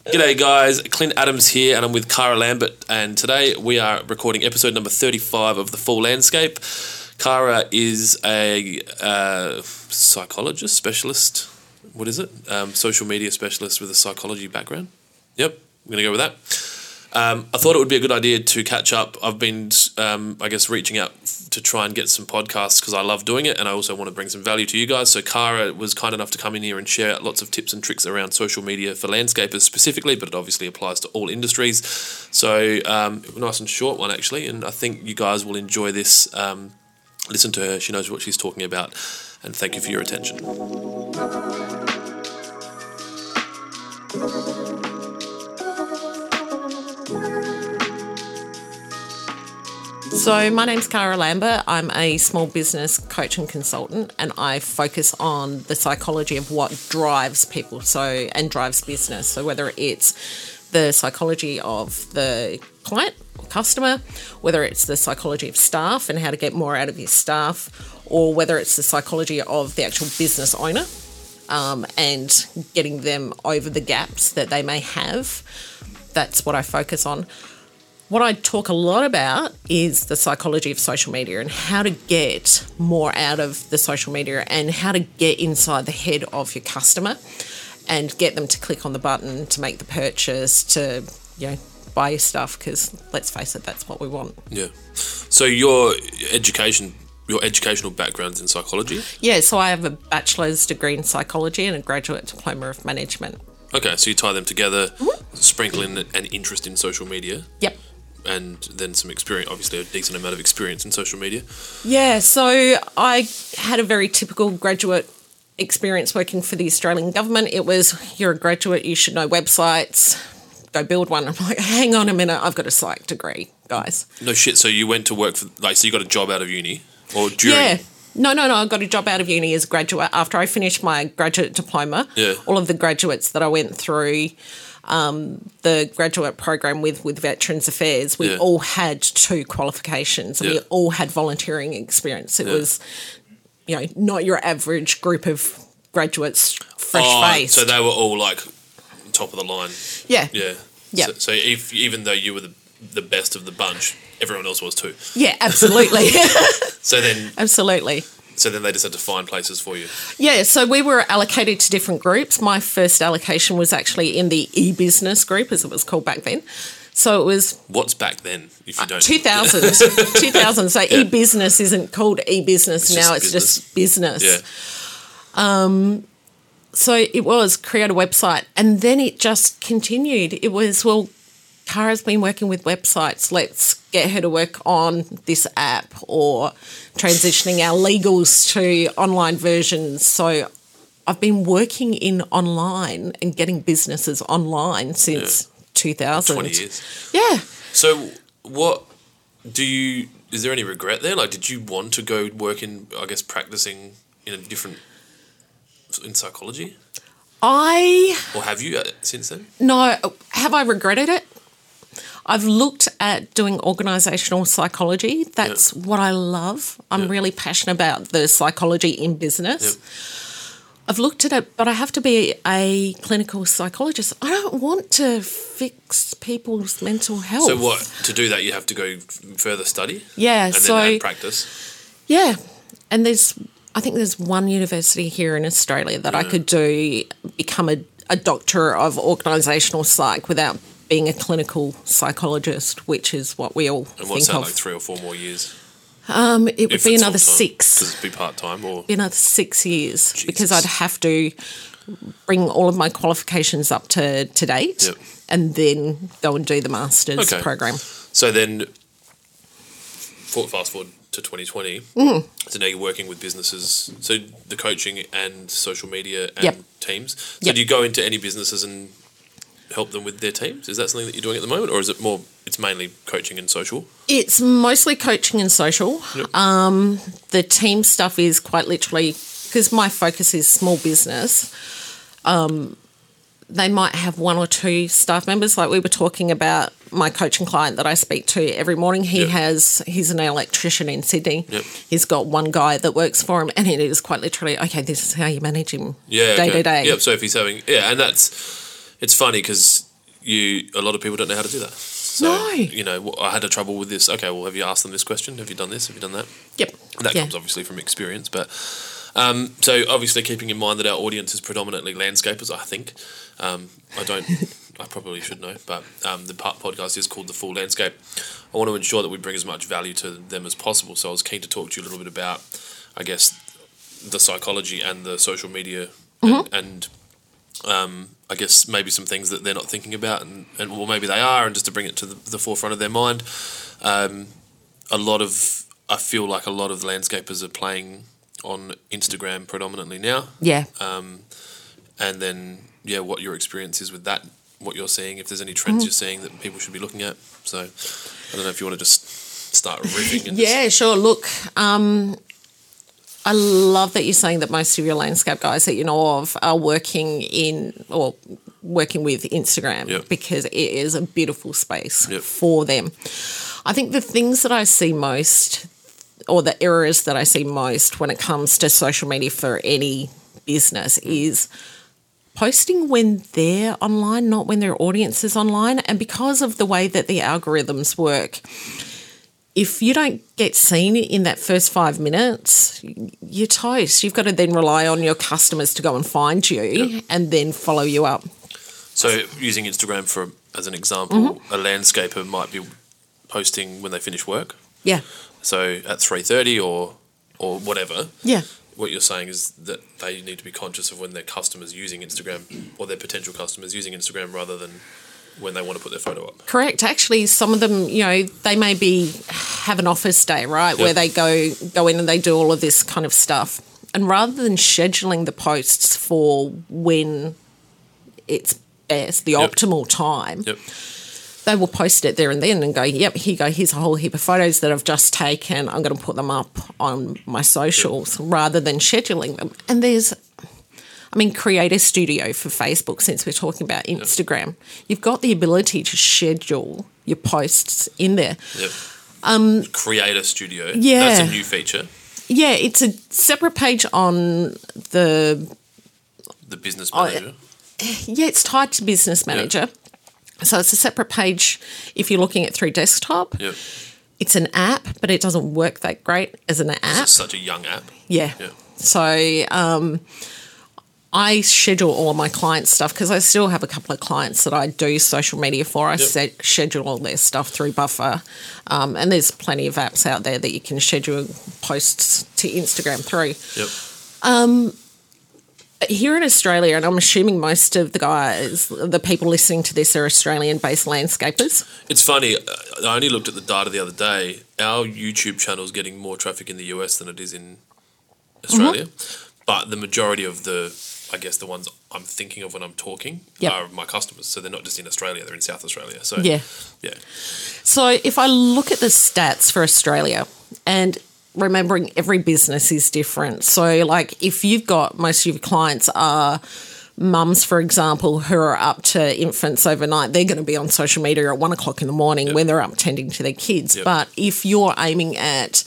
G'day guys, Clint Adams here and I'm with Cara Lambert, and today we are recording episode number 35 of The Full Landscape. Cara is a psychologist, specialist, social media specialist with a psychology background. Yep, I'm going to go with that. I thought it would be a good idea to catch up. I've been, reaching out to try and get some podcasts because I love doing it and I also want to bring some value to you guys. So Cara was kind enough to come in here and share lots of tips and tricks around social media for landscapers specifically, but it obviously applies to all industries. So nice and short one actually, and I think you guys will enjoy this. Listen to her, she knows what she's talking about, and thank you for your attention. So my name's Cara Lambert. I'm a small business coach and consultant, and I focus on the psychology of what drives people and drives business. So whether it's the psychology of the client or customer, whether it's the psychology of staff and how to get more out of your staff, or whether it's the psychology of the actual business owner and getting them over the gaps that they may have. That's what I focus on. What I talk a lot about is the psychology of social media and how to get more out of the social media and how to get inside the head of your customer and get them to click on the button to make the purchase, to buy your stuff, because let's face it, that's what we want. Yeah. So your educational background's in psychology? Yeah, so I have a bachelor's degree in psychology and a graduate diploma of management. Okay, so you tie them together, sprinkle in an interest in social media. Yep. And then some experience, obviously a decent amount of experience in social media. Yeah, so I had a very typical graduate experience working for the Australian government. It was, you're a graduate, you should know websites, go build one. I'm like, hang on a minute, I've got a psych degree, guys. No shit, so you went to work for, so you got a job out of uni? Or during? Yeah. No, I got a job out of uni as a graduate after I finished my graduate diploma. Yeah. All of the graduates that I went through the graduate program with Veterans Affairs, we all had 2 qualifications and we all had volunteering experience. It was, not your average group of graduates fresh-faced. So they were all like top of the line. Yeah. Yeah. Yeah. So even though you were the best of the bunch, everyone else was too. Yeah, absolutely. Absolutely. So then they just had to find places for you. Yeah, so we were allocated to different groups. My first allocation was actually in the e-business group, as it was called back then. So it was... What's back then, if you don't... 2000. 2000. So e-business isn't called e-business now, it's just business. Yeah. So it was create a website, and then it just continued. It was, Cara's been working with websites. Let's get her to work on this app, or transitioning our legals to online versions. So I've been working in online and getting businesses online since 2000. 20 years. Yeah. So is there any regret there? Like, did you want to go work in, practicing in psychology? Or have you since then? No. Have I regretted it? I've looked at doing organisational psychology. That's what I love. I'm really passionate about the psychology in business. Yep. I've looked at it, but I have to be a clinical psychologist. I don't want to fix people's mental health. So to do that, you have to go further study? Yeah. And then add practice? Yeah. And I think there's one university here in Australia that I could become a doctor of organisational psych without being a clinical psychologist, which is what we all think of. And what's that, like 3 or 4 more years? It would be another 6. Does it be part-time? Or? Be another 6 years. Jesus. Because I'd have to bring all of my qualifications up to date and then go and do the master's program. So then, fast forward to 2020, so now you're working with businesses, so the coaching and social media and teams. So do you go into any businesses and help them with their teams? Is that something that you're doing at the moment, or is it it's mainly coaching and social? It's mostly coaching and social. Yep. The team stuff is quite literally, because my focus is small business, they might have 1 or 2 staff members. Like we were talking about my coaching client that I speak to every morning. He's an electrician in Sydney. Yep. He's got 1 guy that works for him, and it is quite literally, okay, this is how you manage him day to day. Yep. So if he's having, and it's funny because a lot of people don't know how to do that. So, No. you know, I had a trouble with this. Okay, well, have you asked them this question? Have you done this? Have you done that? Yep. And that comes obviously from experience, but so obviously keeping in mind that our audience is predominantly landscapers, I think. I probably should know, but the podcast is called The Full Landscape. I want to ensure that we bring as much value to them as possible. So I was keen to talk to you a little bit about, I guess, the psychology and the social media and I guess maybe some things that they're not thinking about and well, maybe they are, and just to bring it to the forefront of their mind. I feel like a lot of landscapers are playing on Instagram predominantly now. Yeah. And then, what your experience is with that, what you're seeing, if there's any trends you're seeing that people should be looking at. So I don't know if you want to just start riffing. And Sure. Look, I love that you're saying that most of your landscape guys that you know of are working with Instagram because it is a beautiful space for them. I think the things that I see most, or the errors that I see most when it comes to social media for any business is posting when they're online, not when their audience is online. And because of the way that the algorithms work, if you don't get seen in that first 5 minutes, you're toast. You've got to then rely on your customers to go and find you and then follow you up. So using Instagram as an example, a landscaper might be posting when they finish work. Yeah. So at 3:30 or whatever. Yeah. What you're saying is that they need to be conscious of when their customers using Instagram or their potential customers using Instagram rather than when they want to put their photo up. Correct. Actually, some of them, they maybe have an office day, right, where they go in and they do all of this kind of stuff. And rather than scheduling the posts for when it's best, the optimal time, they will post it there and then and go, yep, here you go, here's a whole heap of photos that I've just taken. I'm going to put them up on my socials rather than scheduling them. And Creator Studio for Facebook, since we're talking about Instagram, you've got the ability to schedule your posts in there. Yep. Creator Studio. Yeah. That's a new feature. Yeah, it's a separate page on the Business Manager. It's tied to Business Manager. So it's a separate page if you're looking at through desktop. Yep. It's an app, but it doesn't work that great as an app. It's such a young app. Yeah. So I schedule all of my clients' stuff because I still have a couple of clients that I do social media for. I schedule all their stuff through Buffer. And there's plenty of apps out there that you can schedule posts to Instagram through. Yep. Here in Australia, and I'm assuming most of the people listening to this are Australian-based landscapers. It's funny. I only looked at the data the other day. Our YouTube channel is getting more traffic in the US than it is in Australia. But the majority of the ones I'm thinking of when I'm talking are my customers. So they're not just in Australia, they're in South Australia. So yeah. So if I look at the stats for Australia, and remembering every business is different. So like if you've got most of your clients are mums, for example, who are up to infants overnight, they're going to be on social media at 1 o'clock in the morning when they're up tending to their kids. But if you're aiming at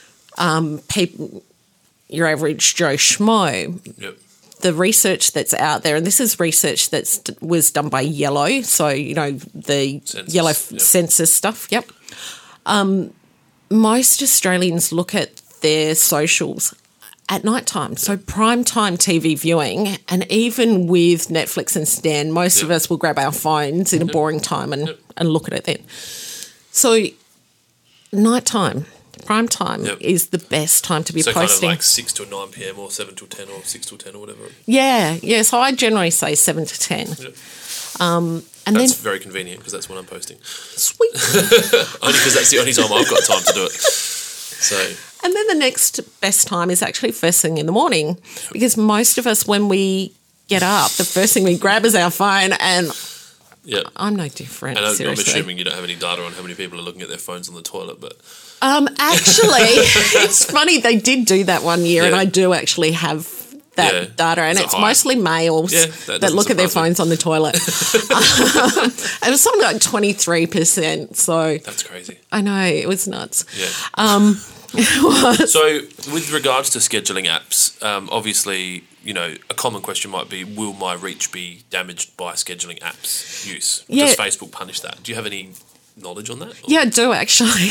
people, your average Joe Schmo, the research that's out there, and this is research that was done by Yellow, so, the census, Yellow census stuff, most Australians look at their socials at night time, so prime time TV viewing, and even with Netflix and Stan, most of us will grab our phones in a boring time and look at it then. So night time, prime time is the best time to be posting. So kind of like 6 till 9 p.m. or 7 till 10 or 6 till 10 or whatever. Yeah, so I generally say 7 to 10. And that's very convenient because that's when I'm posting. Sweet. Only because that's the only time I've got time to do it. So. And then the next best time is actually first thing in the morning, because most of us, when we get up, the first thing we grab is our phone, and I'm no different. And seriously. I'm assuming you don't have any data on how many people are looking at their phones on the toilet, but actually, it's funny, they did do that one year, and I do actually have that data, and it's mostly males that look at their phones on the toilet. It was something like 23%. So that's crazy. I know, it was nuts. Yeah. So with regards to scheduling apps, obviously a common question might be, will my reach be damaged by scheduling apps use? Yeah. Does Facebook punish that? Do you have any knowledge on that? Yeah, I do actually.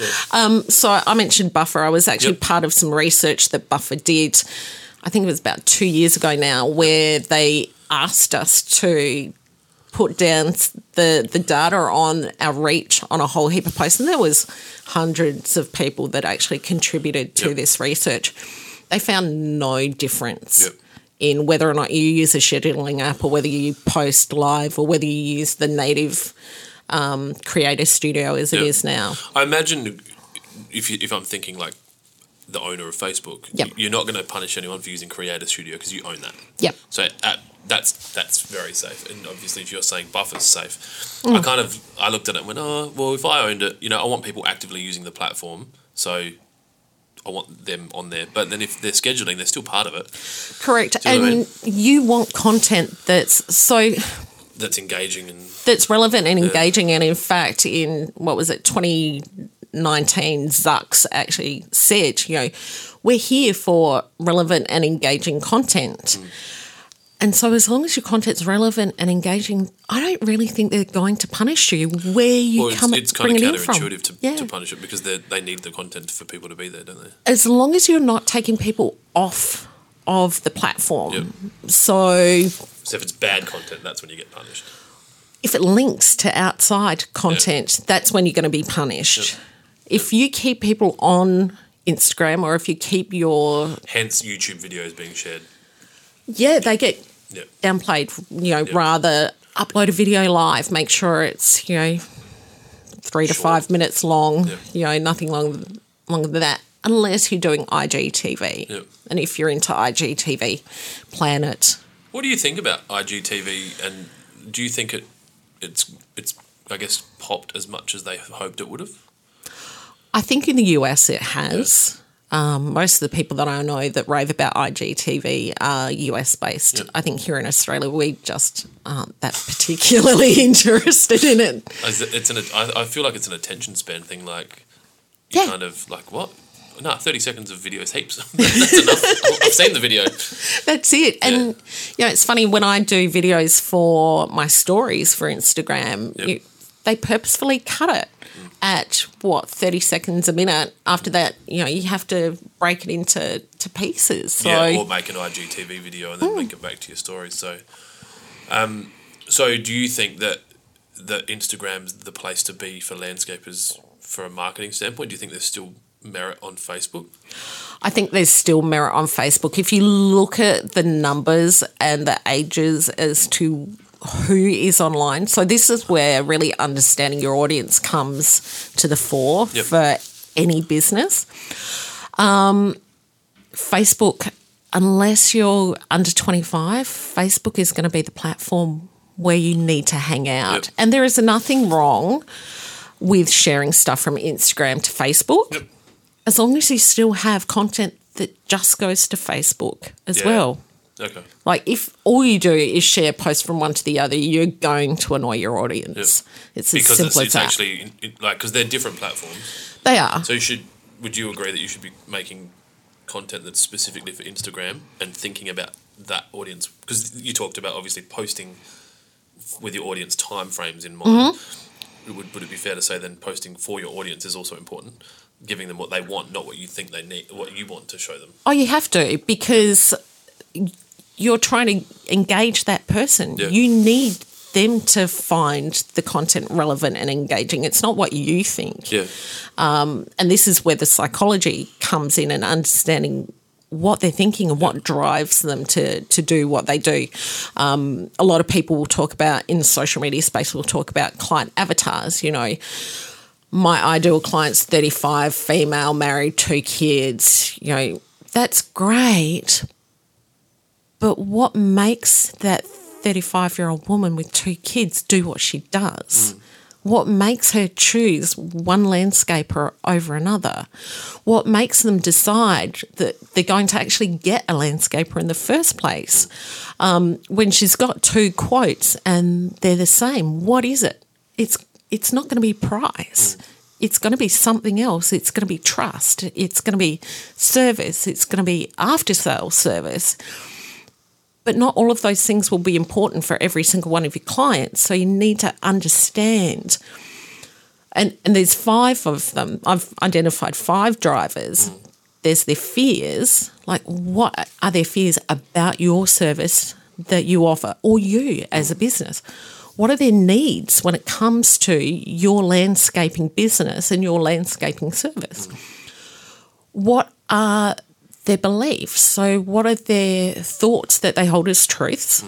So I mentioned Buffer. I was actually Yep. part of some research that Buffer did, I think it was about 2 years ago now, where they asked us to put down the data on our reach on a whole heap of posts. And there was hundreds of people that actually contributed to Yep. this research. They found no difference Yep. in whether or not you use a scheduling app or whether you post live or whether you use the native Creator Studio as it Yep. is now. I imagine if I'm thinking like the owner of Facebook, Yep. you're not going to punish anyone for using Creator Studio because you own that. Yep. So that's very safe. And obviously, if you're saying Buffer's safe, Mm. I looked at it and went, oh, well, if I owned it, I want people actively using the platform, so I want them on there. But then if they're scheduling, they're still part of it. Correct. Do you know what I And you want content that's That's engaging and that's relevant and engaging. And in fact, in what was it, 2019, Zucks actually said, we're here for relevant and engaging content. And so as long as your content's relevant and engaging, I don't really think they're going to punish you where you well, come it's bring kind it of in from. counterintuitive to punish it because they need the content for people to be there, don't they? As long as you're not taking people off of the platform. Yep. So So if it's bad content, that's when you get punished. if it links to outside content, that's when you're going to be punished. Yep. If you keep people on Instagram or if you keep your... Hence YouTube videos being shared. Yeah, they get Yep. downplayed, rather upload a video live, make sure it's, 3 to 5 minutes long, nothing longer than that, unless you're doing IGTV. Yep. And if you're into IGTV, plan it. What do you think about IGTV, and do you think it's I guess popped as much as they hoped it would have? I think in the US it has. Most of the people that I know that rave about IGTV are US based. Yep. I think here in Australia we just aren't that particularly interested in it. I feel like it's an attention span thing. Like Yeah. kind of like what? No, 30 seconds of video is heaps. That's enough. I've seen the video. That's it. And, it's funny when I do videos for my stories for Instagram, Yep. they purposefully cut it at, 30 seconds a minute. After that, you have to break it into pieces. So, Or make an IGTV video and then link it back to your stories. So, so do you think that Instagram's the place to be for landscapers for a marketing standpoint? Do you think there's still merit on Facebook? I think there's still merit on Facebook. If you look at the numbers and the ages as to who is online, so this is where really understanding your audience comes to the fore Yep. for any business. Facebook, unless you're under 25, Facebook is going to be the platform where you need to hang out. Yep. And there is nothing wrong with sharing stuff from Instagram to Facebook. Yep. As long as you still have content that just goes to Facebook as Yeah. well. Okay. Like if all you do is share posts from one to the other, you're going to annoy your audience. It's as Because simple it's as that. actually because they're different platforms. They are. So would you agree that you should be making content that's specifically for Instagram and thinking about that audience? Because you talked about obviously posting with your audience time frames in mind. Mm-hmm. Would it be fair to say then posting for your audience is also important? Giving them what they want, not what you think they need, what you want to show them. Oh, you have to, because you're trying to engage that person. Yeah. You need them to find the content relevant and engaging. It's not what you think. Yeah. And this is where the psychology comes in and understanding what they're thinking and what drives them to do what they do. A lot of people will talk about, in the social media space, will talk about client avatars, my ideal client's 35, female, married, 2 kids, that's great. But what makes that 35-year-old woman with 2 kids do what she does? What makes her choose one landscaper over another? What makes them decide that they're going to actually get a landscaper in the first place? When she's got 2 quotes and they're the same, what is it? It's not going to be price. It's going to be something else. It's going to be trust. It's going to be service. It's going to be after-sales service. But not all of those things will be important for every single one of your clients. So you need to understand. And there's 5 of them. I've identified 5 drivers. There's their fears. Like, what are their fears about your service that you offer, or you as a business? What are their needs when it comes to your landscaping business and your landscaping service? What are their beliefs? So what are their thoughts that they hold as truths?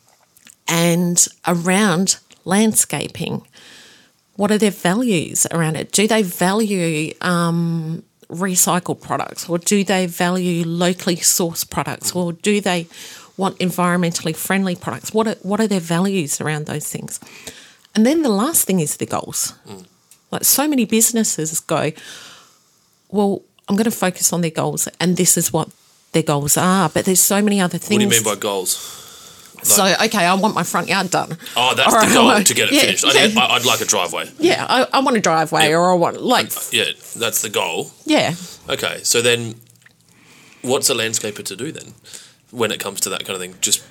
And around landscaping, what are their values around it? Do they value recycled products, or do they value locally sourced products, or do they want environmentally friendly products? What are their values around those things? And then the last thing is the goals. Like, so many businesses go, well, I'm going to focus on their goals, and this is what their goals are. But there's so many other things. What do you mean by goals? So, okay, I want my front yard done. Oh, that's the goal, to get it finished. I'd like a driveway. Yeah, I want a driveway, or I want, like... Yeah, that's the goal. Yeah. Okay, so then what's a landscaper to do then when it comes to that kind of thing? Just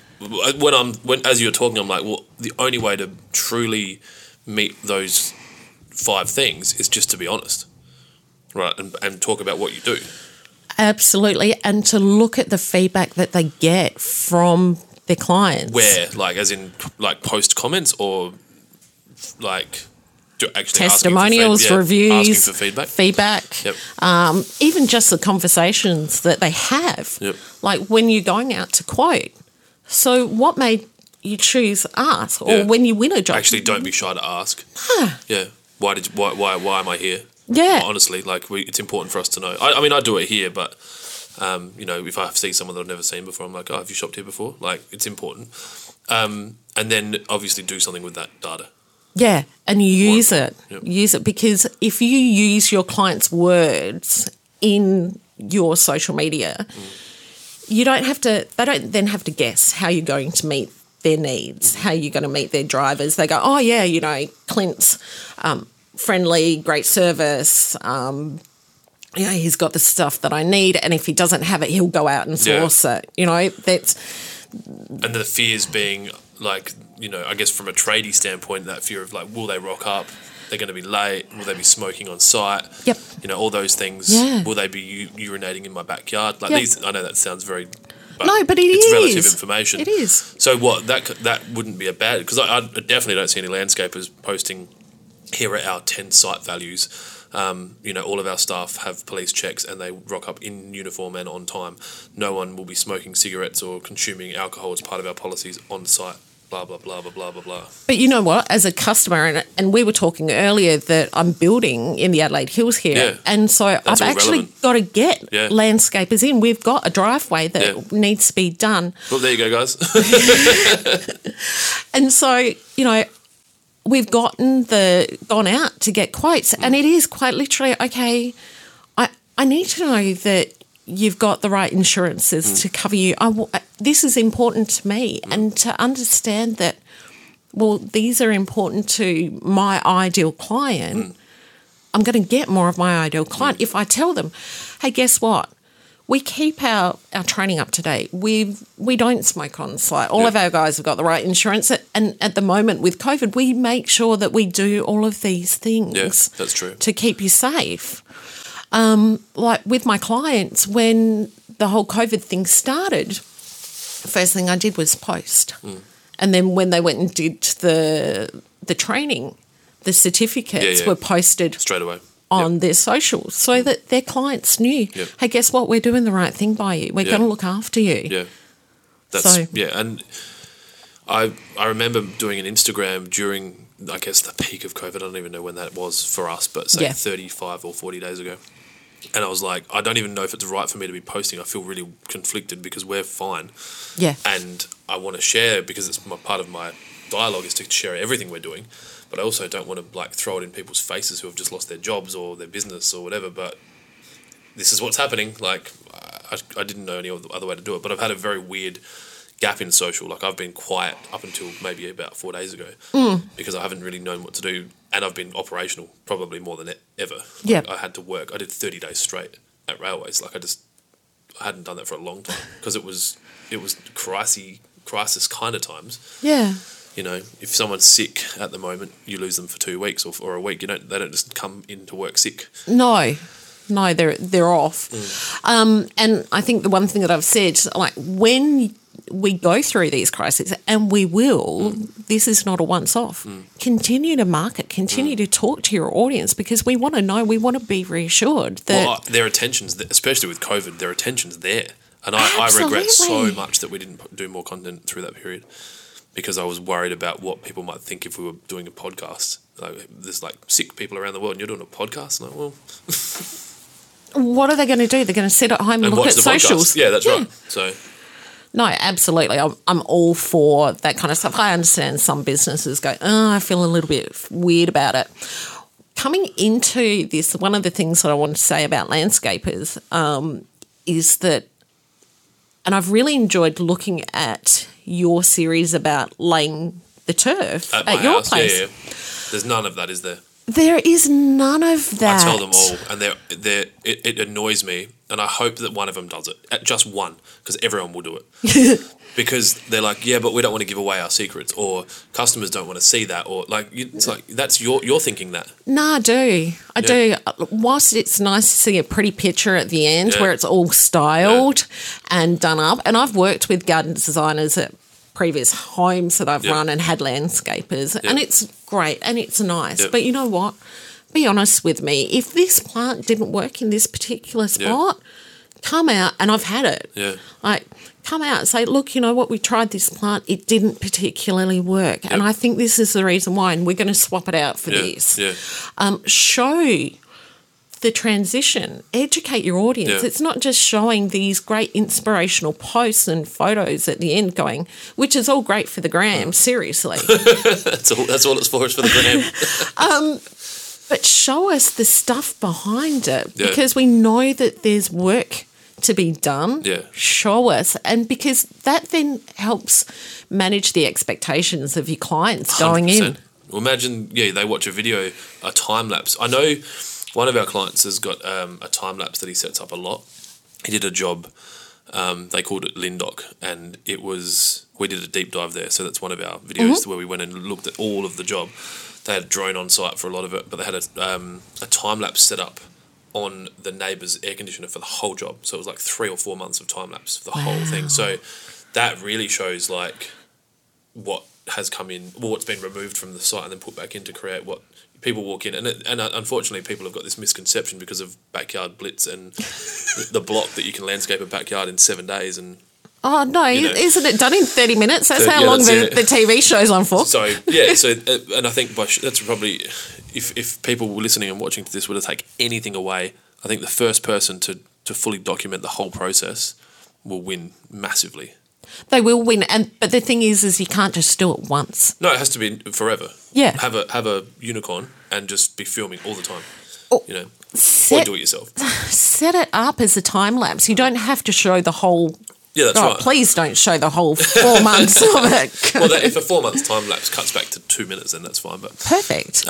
as you're talking, I'm like, well, the only way to truly meet those 5 things is just to be honest, right, and talk about what you do. Absolutely, and to look at the feedback that they get from their clients. Where, like, as in, like, post comments, or like actually testimonials, reviews, asking for feedback. Yep. Even just the conversations that they have. Yep. Like, when you're going out to quote. So what made you choose us, or when you win a job? Actually, don't be shy to ask. Yeah. Why am I here? Yeah. Honestly, like, it's important for us to know. I mean, I do it here, but you know, if I see someone that I've never seen before, I'm like, oh, have you shopped here before? Like, it's important. And then obviously do something with that data. Yeah, and you use it. Yep. Use it, because if you use your clients' words in your social media, you don't have to. They don't then have to guess how you're going to meet their needs, how you're going to meet their drivers. They go, oh yeah, you know, Clint's friendly, great service. You know, he's got the stuff that I need, and if he doesn't have it, he'll go out and source it. You know, that's. And the fears being, like, you know, I guess from a tradie standpoint, that fear of, like, will they rock up? They're going to be late. Will they be smoking on site? Yep. You know, all those things. Yeah. Will they be urinating in my backyard? Like, these, I know that sounds very... No, but it's relative information. It is. So what, that wouldn't be a bad... Because I definitely don't see any landscapers posting, here are our 10 site values. You know, all of our staff have police checks and they rock up in uniform and on time. No one will be smoking cigarettes or consuming alcohol as part of our policies on site. Blah, blah, blah, blah, blah, blah, blah. But you know what? As a customer, and we were talking earlier that I'm building in the Adelaide Hills here. And so I've actually got to get landscapers in. We've got a driveway that needs to be done. Well, there you go, guys. And so, you know, we've gone out to get quotes, and it is quite literally, okay, I need to know that you've got the right insurances to cover you. This is important to me, and to understand that, well, these are important to my ideal client. I'm going to get more of my ideal client if I tell them, hey, guess what? We keep our training up to date. We don't smoke on site. All of our guys have got the right insurance. And at the moment with COVID, we make sure that we do all of these things. Yes, that's true. To keep you safe. Like with my clients, when the whole COVID thing started, the first thing I did was post. And then when they went and did the training, the certificates were posted straight away on their socials, so that their clients knew, hey, guess what? We're doing the right thing by you. We're going to look after you. Yeah. And I remember doing an Instagram during, I guess, the peak of COVID. I don't even know when that was for us, but say 35 or 40 days ago. And I was like, I don't even know if it's right for me to be posting. I feel really conflicted because we're fine. Yeah. And I want to share, because it's part of my dialogue is to share everything we're doing. But I also don't want to, like, throw it in people's faces who have just lost their jobs or their business or whatever. But this is what's happening. Like, I didn't know any other way to do it. But I've had a very weird gap in social. Like, I've been quiet up until maybe about 4 days ago because I haven't really known what to do. And I've been operational probably more than ever. Yeah. Like, I had to work. I did 30 days straight at Railways. Like, I hadn't done that for a long time because it was crisis kind of times. Yeah. You know, if someone's sick at the moment, you lose them for 2 weeks or a week. They don't just come into work sick. No, they're off. And I think the one thing that I've said, like when we go through these crises, and we will, this is not a once-off. Continue to market, continue to talk to your audience, because we want to know, we want to be reassured that... their attention's, especially with COVID, their attention's there. And I regret so much that we didn't do more content through that period, because I was worried about what people might think if we were doing a podcast. Like, there's like sick people around the world and you're doing a podcast. Like, well... What are they going to do? They're going to sit at home and look at socials. Podcast. Yeah, that's right. So... No, absolutely. I'm all for that kind of stuff. I understand some businesses go, I feel a little bit weird about it. Coming into this, one of the things that I want to say about landscapers is that, and I've really enjoyed looking at your series about laying the turf at your place. Yeah. There's none of that, is there? There is none of that. I tell them all, and it annoys me, and I hope that one of them does it. Just one, because everyone will do it. Because they're like, yeah, but we don't want to give away our secrets, or customers don't want to see that, or like it's like that's you're thinking that. No, I do. I do. Whilst it's nice to see a pretty picture at the end where it's all styled and done up, and I've worked with garden designers at previous homes that I've run and had landscapers, and it's great and it's nice. But you know what? Be honest with me. If this plant didn't work in this particular spot, come out, and I've had it. Yeah. Like, come out and say, look, you know what, we tried this plant, it didn't particularly work. And I think this is the reason why, and we're going to swap it out for this. Yeah. Show the transition, educate your audience. It's not just showing these great inspirational posts and photos at the end going, which is all great for the gram, seriously. That's all it's for, is for the gram. But show us the stuff behind it, because we know that there's work to be done. Yeah. Show us. And because that then helps manage the expectations of your clients going 100%. In. Well, imagine, they watch a video, a time lapse. I know one of our clients has got a time lapse that he sets up a lot. He did a job, they called it Lindoc, and we did a deep dive there. So that's one of our videos where we went and looked at all of the job. They had a drone on site for a lot of it, but they had a time lapse set up on the neighbour's air conditioner for the whole job. So it was like 3 or 4 months of time lapse for the whole thing. So that really shows like what has come in, what's been removed from the site and then put back in to create what people walk in. And unfortunately, people have got this misconception because of Backyard Blitz and the block that you can landscape a backyard in 7 days. And oh, no, isn't it done in 30 minutes? That's how long the TV show's on for. So, and I think that's probably, if people were listening and watching to this were to take anything away, I think the first person to fully document the whole process will win massively. They will win, but the thing is you can't just do it once. No, it has to be forever. Yeah. Have a unicorn and just be filming all the time. Or do it yourself. Set it up as a time lapse. You don't have to show the whole... Yeah, that's right. Please don't show the whole 4 months of it. Well, if a 4 months time lapse cuts back to 2 minutes, then that's fine. But perfect.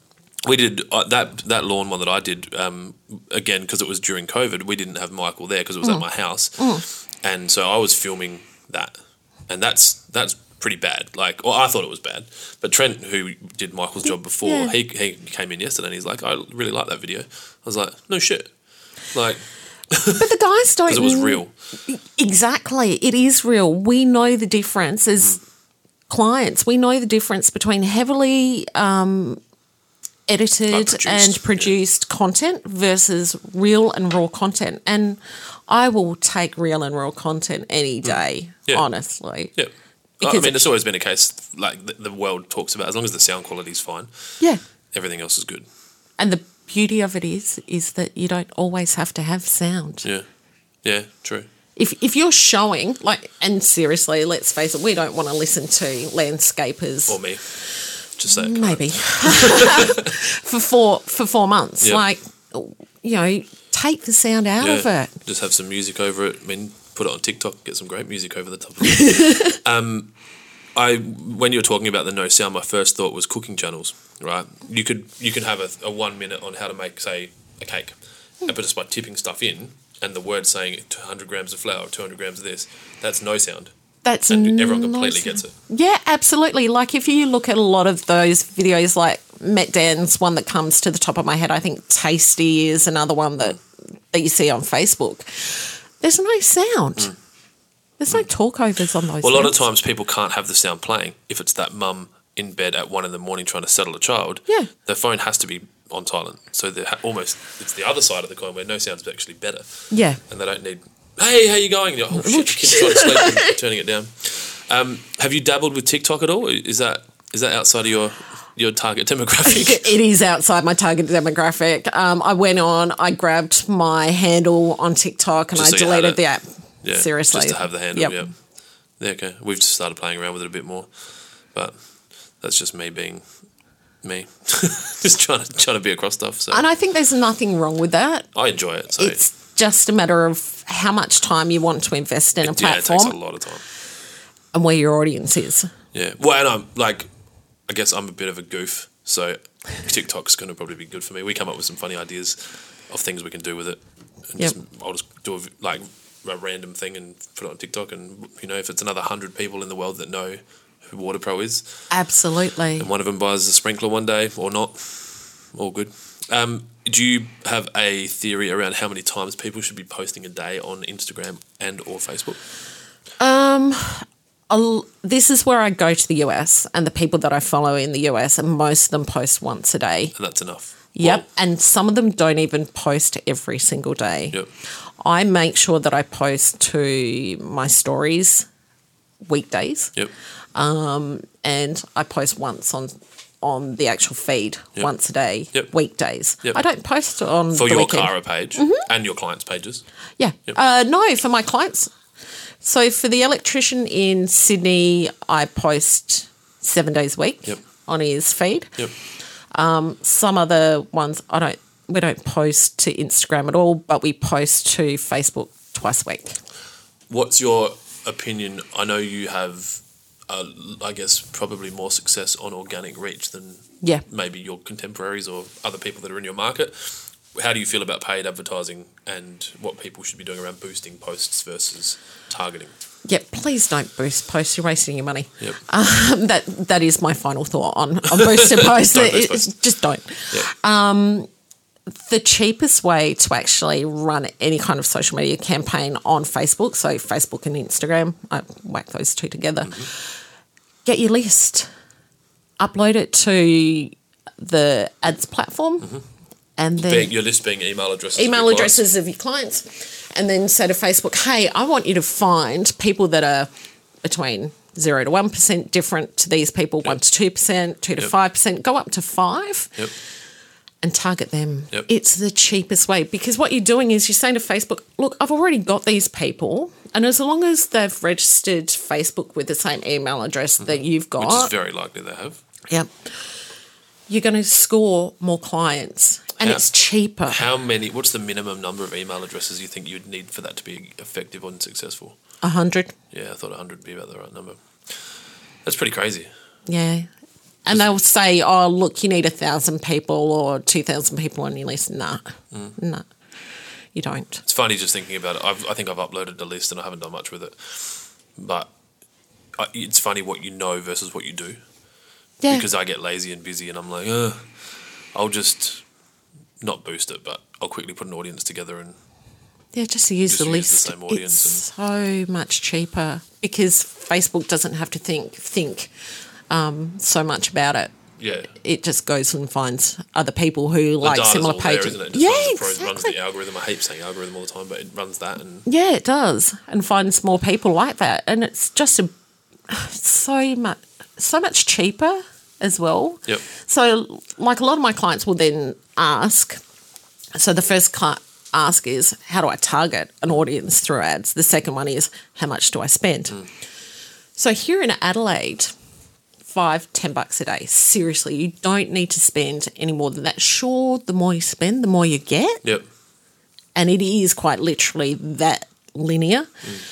We did that lawn one that I did, again, because it was during COVID, we didn't have Michael there because it was at my house. And so I was filming that. And that's pretty bad. Like, well, I thought it was bad. But Trent, who did Michael's job before, he came in yesterday and he's like, I really like that video. I was like, no shit. Like... But the guys don't... Because it was real. Exactly. It is real. We know the difference as clients. We know the difference between heavily edited and produced content versus real and raw content. And I will take real and raw content any day, honestly. Yeah. Because I mean, it's always been a case, like the world talks about, as long as the sound quality is fine, everything else is good. And the beauty of it is that you don't always have to have sound. Yeah, true. If you're showing, and seriously, let's face it, we don't want to listen to landscapers. Or me. Just say it. Maybe. for 4 months. Yep. Take the sound out of it. Just have some music over it. I mean, put it on TikTok, get some great music over the top of it. When you were talking about the no sound, my first thought was cooking channels, right? You could have a 1 minute on how to make, say, a cake, but just by tipping stuff in and the word saying 200 grams of flour, 200 grams of this, that's no sound. That's and everyone completely nice. gets it. Yeah, absolutely. Like if you look at a lot of those videos, like Met Dan's one that comes to the top of my head, I think Tasty is another one that you see on Facebook. There's no sound. There's no talkovers on those. Well, a lot of things. times people can't have the sound playing. If it's that mum in bed at 1 a.m. trying to settle a child, Yeah. the phone has to be on silent. So it's the other side of the coin where no sound's actually better. Yeah. And they don't need, hey, how you going? You're like, oh, shit, the kid's trying to sleep and turning it down. Have you dabbled with TikTok at all? Is that outside of your target demographic? It is outside my target demographic. I went on, I grabbed my handle on TikTok and Just I so you had deleted it. the app. Yeah, Seriously. just to have the handle. Yep. Yep. Yeah, okay. We've just started playing around with it a bit more, but that's just me being me, just trying to be across stuff. So And I think there's nothing wrong with that. I enjoy it. So It's just a matter of how much time you want to invest in a yeah, it platform takes a lot of time. and where your audience is. Yeah. Well, and I'm like, I guess I'm a bit of a goof, so TikTok's going to probably be good for me. We come up with some funny ideas of things we can do with it. And Yep. I'll just do a random thing and put it on TikTok, and if it's another 100 people in the world that know who Water Pro is, Absolutely. and one of them buys a sprinkler one day or not, all good. Do you have a theory around how many times people should be posting a day on Instagram and or Facebook? This is where I go to the US, and the people that I follow in the US, and most of them post once a day. And that's enough. Yep. Well, And some of them don't even post every single day. yep. I make sure that I post to my stories weekdays, Yep. and I post once on the actual feed Yep. once a day, Yep. weekdays. Yep. I don't post on For the your weekend. Cara page and your clients' pages. Yeah. Yep. No, for my clients. So for the electrician in Sydney, I post 7 days a week Yep. on his feed. Yep. Some other ones we don't post to Instagram at all, but we post to Facebook twice a week. What's your opinion? I know you have, I guess, probably more success on organic reach than Yeah. maybe your contemporaries or other people that are in your market. How do you feel about paid advertising and what people should be doing around boosting posts versus targeting? Yeah, please don't boost posts. You're wasting your money. Yep. That is my final thought on boosted posts. Don't boost posts. Just don't. Yep. The cheapest way to actually run any kind of social media campaign on Facebook, so Facebook and Instagram, I whack those two together, get your list, upload it to the ads platform, and then Your list being email addresses. email of your clients. addresses of your clients, and then say to Facebook, hey, I want you to find people that are between 0 to 1% different to these people, 1 to 2%, 2 to Yep. 5%, go up to 5%. Yep. And target them. Yep. It's the cheapest way, because what you're doing is you're saying to Facebook, look, I've already got these people, and as long as they've registered Facebook with the same email address that you've got, Which is very likely they have. yep, you're going to score more clients, and How- it's cheaper. What's the minimum number of email addresses you think you'd need for that to be effective and successful? 100, Yeah, I thought 100 would be about the right number. That's pretty crazy. yeah. And they'll say, oh, look, you need 1,000 people or 2,000 people on your list. Nah, nah, you don't. It's funny just thinking about it. I think I've uploaded the list and I haven't done much with it. But it's funny what you know versus what you do. Yeah. Because I get lazy and busy and I'm like, I'll just not boost it, but I'll quickly put an audience together and Yeah, just to use Just the use list. the same audience It's so much cheaper because Facebook doesn't have to think so much about it. yeah. It just goes and finds other people who like data's similar all there, pages. isn't it? It just runs exactly. the algorithm. I hate saying algorithm all the time, but it runs that and Yeah, it does, and finds more people like that, and it's just so much cheaper as well. Yep. So, like a lot of my clients will then ask. So the first ask is, how do I target an audience through ads? The second one is, how much do I spend? So here in Adelaide, $5-10 a day. Seriously, you don't need to spend any more than that. Sure, the more you spend, the more you get. Yep. And it is quite literally that linear.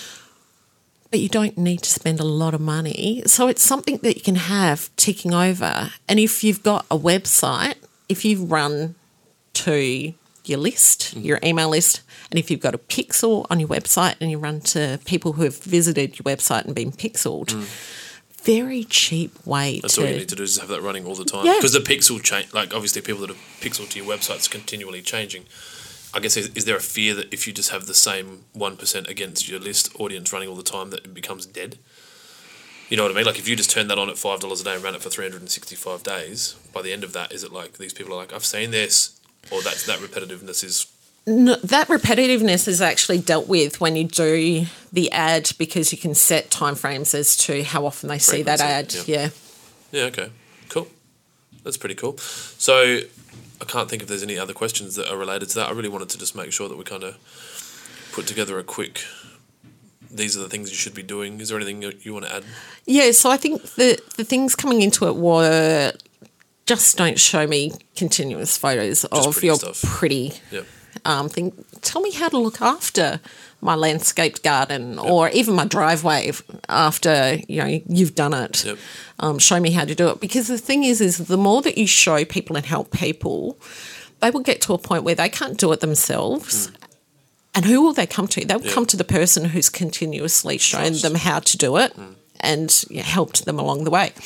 But you don't need to spend a lot of money. So it's something that you can have ticking over. And if you've got a website, if you run to your list list, your email list, and if you've got a pixel on your website and you run to people who have visited your website and been pixeled, very cheap way That's to... all you need to do is have that running all the time. Yeah. Because the pixel change, like obviously people that have pixel to your website's continually changing. I guess is there a fear that if you just have the same 1% against your list audience running all the time that it becomes dead? You know what I mean? Like if you just turn that on at $5 a day and ran it for 365 days, by the end of that, is it like these people are like, I've seen this, or that repetitiveness is... No, that repetitiveness is actually dealt with when you do the ad, because you can set timeframes as to how often they see that ad. Yeah. Yeah, okay. Cool. That's pretty cool. So I can't think if there's any other questions that are related to that. I really wanted to just make sure that we kind of put together a quick... These are the things you should be doing. Is there anything you want to add? Yeah, so I think the things coming into it were just don't show me continuous photos of pretty your stuff. pretty Yep. thing. Tell me how to look after my landscaped garden or even my driveway after, you've done it. Yep. Show me how to do it. Because the thing is the more that you show people and help people, they will get to a point where they can't do it themselves. And who will they come to? They will come to the person who's continuously shown them how to do it and helped them along the way.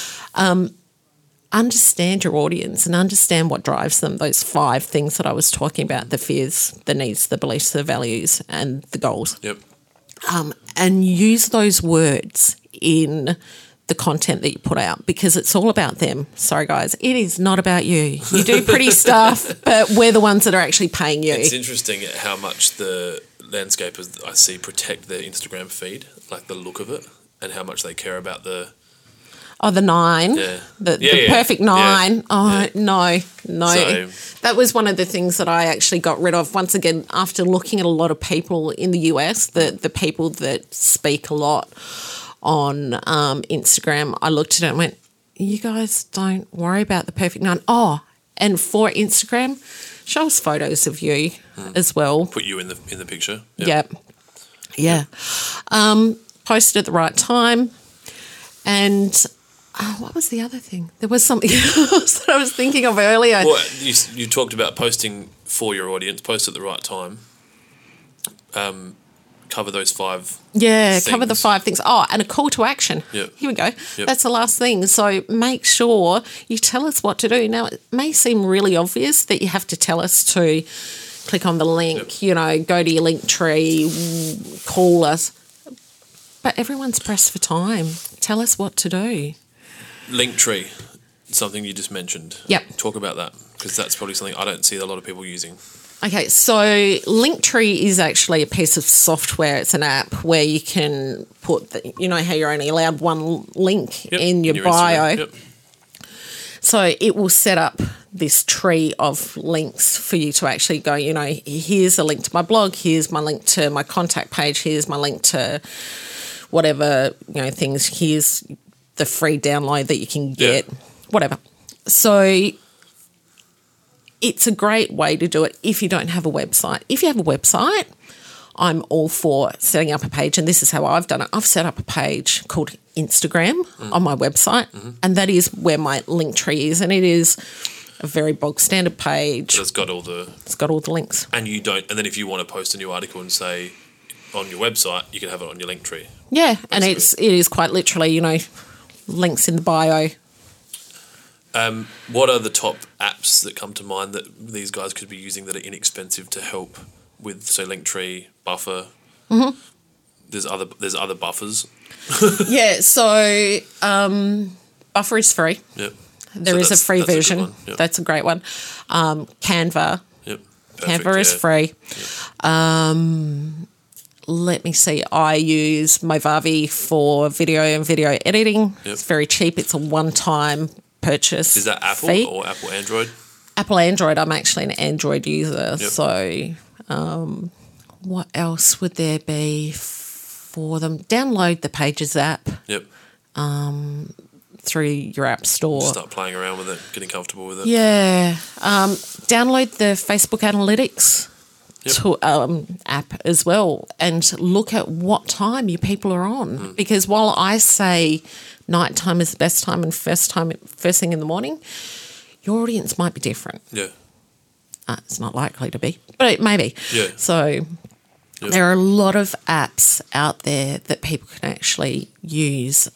Understand your audience and understand what drives them, those 5 things that I was talking about, the fears, the needs, the beliefs, the values, and the goals. Yep. And use those words in the content that you put out, because it's all about them. Sorry, guys, it is not about you. You do pretty stuff, but we're the ones that are actually paying you. It's interesting how much the landscapers I see protect their Instagram feed, like the look of it, and how much they care about the... Oh, the 9. Yeah. The perfect 9. Yeah. Oh, Yeah. no. So, That was one of the things that I actually got rid of. Once again, after looking at a lot of people in the US, the people that speak a lot on Instagram, I looked at it and went, you guys don't worry about the perfect 9. Oh, and for Instagram, show us photos of you as well. put you in the picture. Yep. Yeah. Posted at the right time. And what was the other thing? There was something else that I was thinking of earlier. Well, you talked about posting for your audience, post at the right time. Cover those 5 Yeah, things. cover the 5 things. Oh, and a call to action. Yep. Here we go. Yep. That's the last thing. So make sure you tell us what to do. Now, it may seem really obvious that you have to tell us to click on the link, go to your link tree, call us. But everyone's pressed for time. Tell us what to do. Linktree, something you just mentioned. Yep. Talk about that, because that's probably something I don't see a lot of people using. Okay, so Linktree is actually a piece of software. It's an app where you can put, how you're only allowed one link in your bio. Yep. So it will set up this tree of links for you to actually go, here's a link to my blog, here's my link to my contact page, here's my link to whatever, things, here's the free download that you can get, whatever. So it's a great way to do it if you don't have a website. If you have a website, I'm all for setting up a page, and this is how I've done it. I've set up a page called Instagram on my website, and that is where my link tree is, and it is a very bog standard page. So it's got all the links. And then if you want to post a new article and say on your website, you can have it on your link tree. Yeah, and it is quite literally, links in the bio. What are the top apps that come to mind that these guys could be using that are inexpensive to help with, say, Linktree, Buffer? Mm-hmm. There's other buffers. Yeah, so Buffer is free. Yep. There is a free version. Yep. That's a great one. Canva. Yep. Perfect, Canva is free. Yep. Let me see. I use Movavi for video and video editing. Yep. It's very cheap. It's a one-time purchase. Is that Apple fee. or Apple Android? Apple Android. I'm actually an Android user. Yep. So what else would there be for them? Download the Pages app. Yep. Through your app store. Start playing around with it, getting comfortable with it. Yeah. Download the Facebook Analytics app as well, and look at what time your people are on. Because while I say nighttime is the best time and first thing in the morning, your audience might be different. Yeah. It's not likely to be, but it may be. Yeah. So there are a lot of apps out there that people can actually use.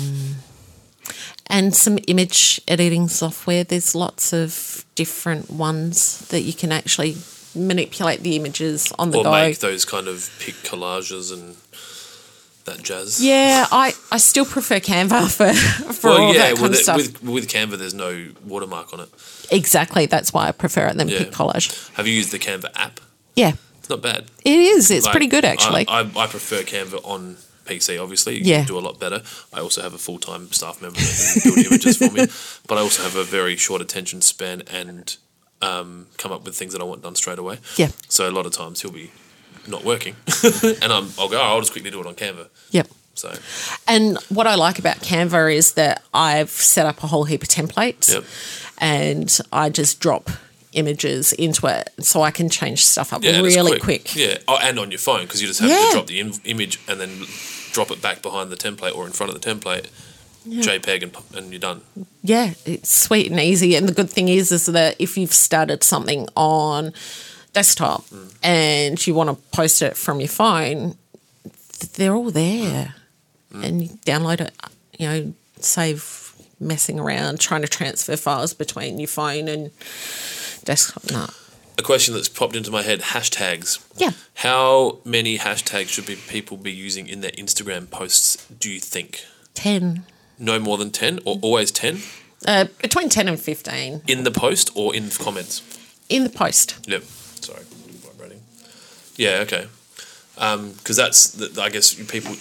And some image editing software. There's lots of different ones that you can actually manipulate the images on the or go. make those kind of pic collages and that jazz. Yeah, I still prefer Canva for all that kind of stuff. With Canva, there's no watermark on it. Exactly, that's why I prefer it than Yeah. pic collage. Have you used the Canva app? Yeah, It's not bad. it is. It's Like, pretty good, actually. I prefer Canva on PC, obviously. You Yeah. can do a lot better. I also have a full-time staff member that can build images for me. But I also have a very short attention span and come up with things that I want done straight away. Yeah. So a lot of times he'll be not working. And I'll go, I'll just quickly do it on Canva. Yep. So, And what I like about Canva is that I've set up a whole heap of templates Yep. and I just drop images into it so I can change stuff up and it's really quick. Yeah. Oh, and on your phone, because you just have Yeah. to drop the image and then drop it back behind the template or in front of the template, JPEG, and you're done. Yeah, it's sweet and easy. And the good thing is that if you've started something on desktop and you want to post it from your phone, they're all there. And you download it, save messing around, trying to transfer files between your phone and desktop. No. A question that's popped into my head, hashtags. Yeah. How many hashtags should people be using in their Instagram posts, do you think? 10. No more than 10 or always 10? Between 10 and 15 In the post or in comments? in the post. Yep. Sorry, vibrating. Yeah, okay. Because I guess people...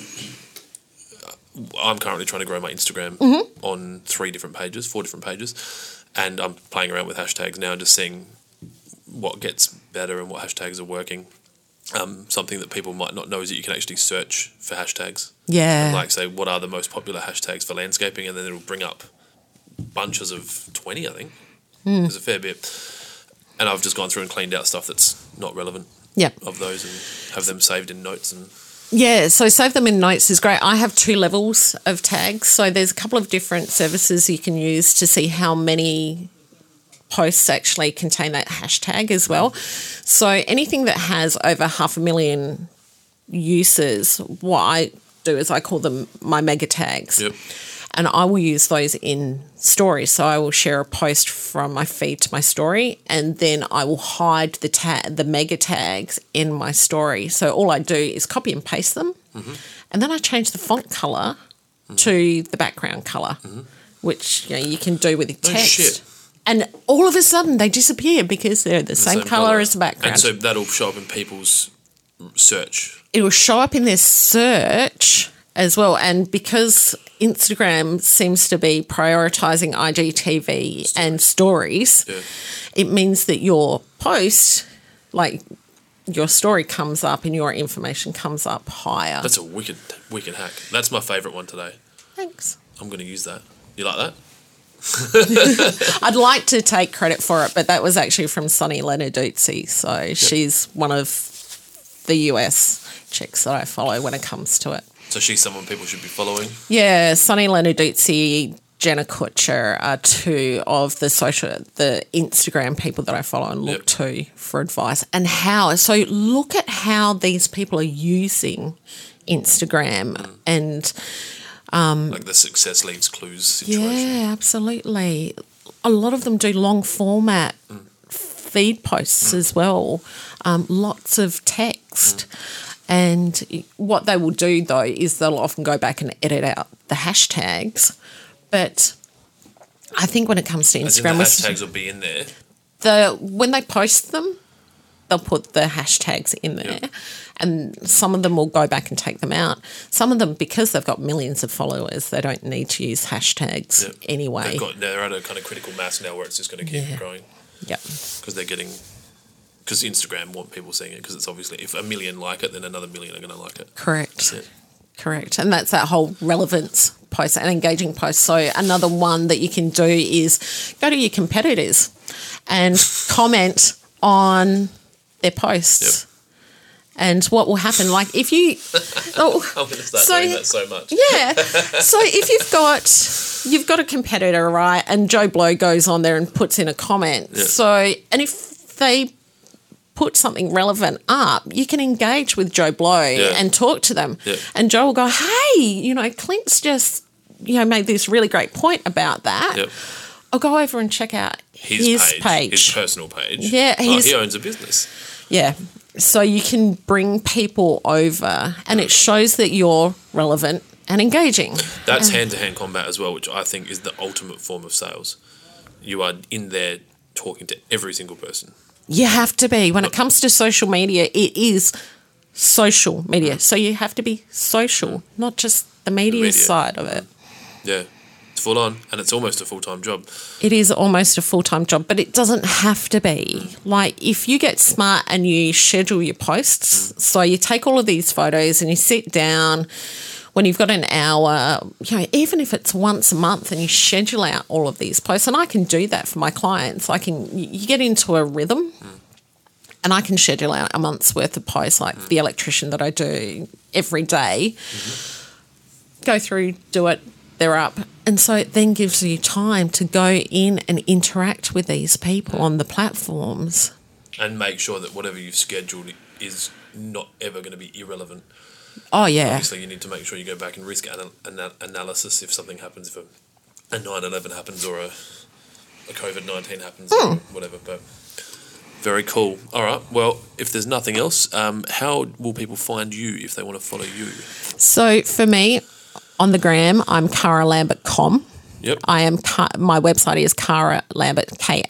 I'm currently trying to grow my Instagram on 4 different pages, and I'm playing around with hashtags now, just seeing what gets better and what hashtags are working. Something that people might not know is that you can actually search for hashtags. Yeah. Like, say, what are the most popular hashtags for landscaping, and then it'll bring up bunches of 20, I think. There's a fair bit. And I've just gone through and cleaned out stuff that's not relevant Yep. of those and have them saved in notes. And Yeah, so save them in notes is great. I have 2 levels of tags. So there's a couple of different services you can use to see how many posts actually contain that hashtag as well. So anything that has over 500,000 uses, what I do is I call them my mega tags. Yep. And I will use those in stories. So I will share a post from my feed to my story, and then I will hide the mega tags in my story. So all I do is copy and paste them, and then I change the font color to the background color, which you can do with the text. shit. And all of a sudden they disappear because they're the same color as the background. And so that'll show up in people's search. It will show up in their search as well. And because Instagram seems to be prioritizing IGTV and stories, it means that your post, like your story, comes up and your information comes up higher. That's a wicked hack. That's my favourite one today. Thanks. I'm going to use that. You like that? I'd like to take credit for it, but that was actually from Sunny Lenarduzzi. So she's one of the US chicks that I follow when it comes to it. So she's someone people should be following? Yeah, Sunny Lenarduzzi, Jenna Kutcher are 2 of the Instagram people that I follow and look to for advice. And so look at how these people are using Instagram and... like the success leaves clues situation. Yeah, absolutely. A lot of them do long format feed posts as well, lots of text. And what they will do, though, is they'll often go back and edit out the hashtags. But I think when it comes to Instagram... the hashtags will be in there? When they post them, they'll put the hashtags in there. And some of them will go back and take them out. Some of them, because they've got millions of followers, they don't need to use hashtags anyway. They're at a kind of critical mass now where it's just going to keep growing. Yep. Because Instagram want people seeing it, because it's obviously, if 1 million like it, then another 1 million are going to like it. Correct. Correct. And that's that whole relevance post and engaging post. So another one that you can do is go to your competitors and comment on their posts. Yep. And what will happen, like if you... I'm going to start doing that so much. Yeah. So if you've got a competitor, right, and Joe Blow goes on there and puts in a comment. Yeah. So, and if they put something relevant up, you can engage with Joe Blow and talk to them. Yeah. And Joe will go, hey, Clint's just, made this really great point about that. Yep. I'll go over and check out his page. His personal page. Yeah. He owns a business. Yeah. So you can bring people over and it shows that you're relevant and engaging. That's hand-to-hand combat as well, which I think is the ultimate form of sales. You are in there talking to every single person. You have to be. When it comes to social media, it is social media. So you have to be social, not just the media side of it. Yeah. It's full on, and it's almost a full-time job. It is almost a full-time job, but it doesn't have to be. Like, if you get smart and you schedule your posts, so you take all of these photos and you sit down when you've got an hour, even if it's once a month, and you schedule out all of these posts, and I can do that for my clients. You get into a rhythm, and I can schedule out a month's worth of posts, like the electrician that I do every day. Go through, do it, they're up. And so it then gives you time to go in and interact with these people on the platforms. And make sure that whatever you've scheduled is not ever going to be irrelevant. Oh, yeah. Obviously, you need to make sure you go back and risk analysis if something happens, if a 9/11 happens or a COVID-19 happens or whatever. But very cool. All right. Well, if there's nothing else, how will people find you if they want to follow you? So for me, on the gram, I'm Cara Lambert.com. Yep. My website is Cara Lambert,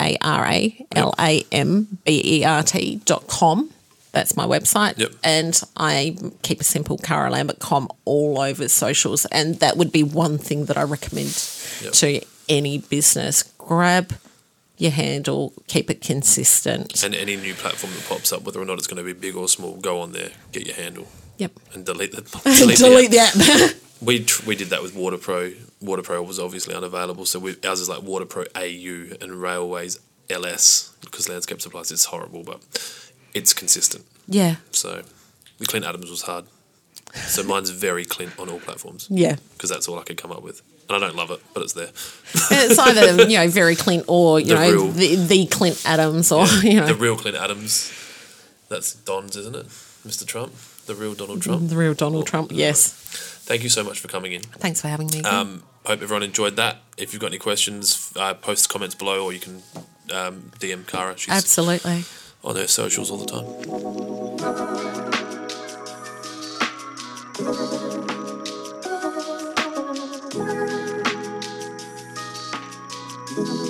KaraLambert.com. That's my website. Yep. And I keep it simple, Cara Lambert.com, all over socials. And that would be one thing that I recommend to any business. Grab your handle, keep it consistent. And any new platform that pops up, whether or not it's going to be big or small, go on there, get your handle. Yep. And delete the app. We did that with WaterPro. WaterPro was obviously unavailable, so ours is like WaterPro AU and Railways LS, because Landscape Supplies is horrible, but it's consistent. Yeah. So the Clint Adams was hard. So mine's very Clint on all platforms. Yeah. Because that's all I could come up with. And I don't love it, but it's there. It's either, very Clint or, the Clint Adams or, The real Clint Adams. That's Don's, isn't it? Mr. Trump? The real Donald Trump? The real Donald Trump, yes. Thank you so much for coming in. Thanks for having me. Hope everyone enjoyed that. If you've got any questions, post comments below, or you can DM Cara. She's absolutely on her socials all the time.